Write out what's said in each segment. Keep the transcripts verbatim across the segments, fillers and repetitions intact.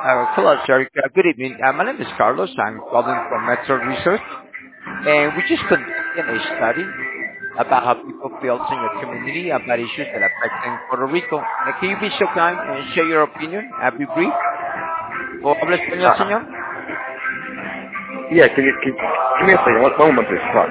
Uh, Hello, sir. Uh, Good evening. Uh, My name is Carlos. I'm calling from Metro Research, and we just conducted a study about how people feel in your community about issues that affect in Puerto Rico. Uh, Can you be so kind and share your opinion? Uh, Be brief. ¿O habla español, Uh, señor? yeah, can you, can, give me a second. One, one moment, please. Hold on.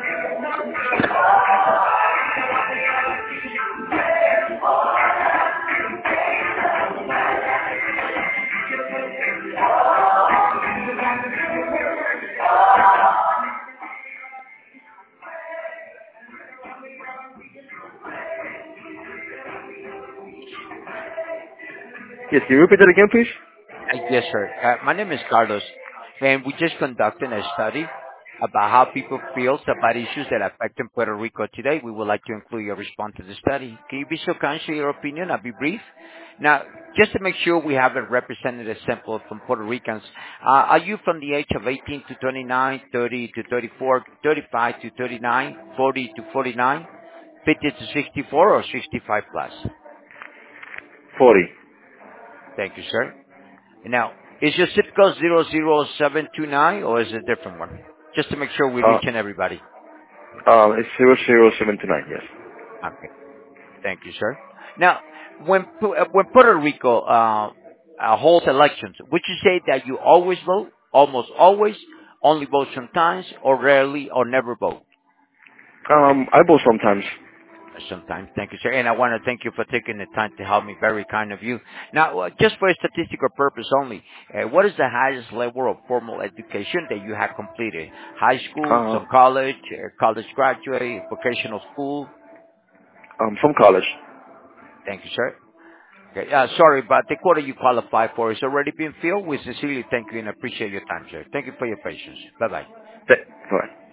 Yes, can you repeat that again, please? Uh, Yes, sir. Uh, My name is Carlos, and we just conducted a study about how people feel about issues that affect in Puerto Rico today. We would like to include your response to the study. Can you be so kind, share your opinion? I'll be brief. Now, just to make sure we have a representative sample from Puerto Ricans, uh, are you from the age of eighteen to twenty-nine, thirty to thirty-four, thirty-five to thirty-nine, forty to forty-nine, fifty to sixty-four, or sixty-five plus? forty. Thank you, sir. Now, is your zip code zero zero seven two nine or is it a different one? Just to make sure we're Uh, reaching everybody. um, it's zero zero seven two nine, yes. Okay. Thank you, sir. Now, when Pu- uh, when Puerto Rico uh, uh, holds elections, would you say that you always vote, almost always, only vote sometimes, or rarely, or never vote? Um, I vote sometimes. Sometimes. Thank you, sir. And I want to thank you for taking the time to help me. Very kind of you. Now, uh, just for a statistical purpose only, uh, what is the highest level of formal education that you have completed? High school, Uh, some college, uh, college graduate, vocational school? um, from college. Thank you, sir. Okay. Uh, sorry, but the quota you qualify for is already been filled. We sincerely thank you and appreciate your time, sir. Thank you for your patience. Bye-bye. Th- All right.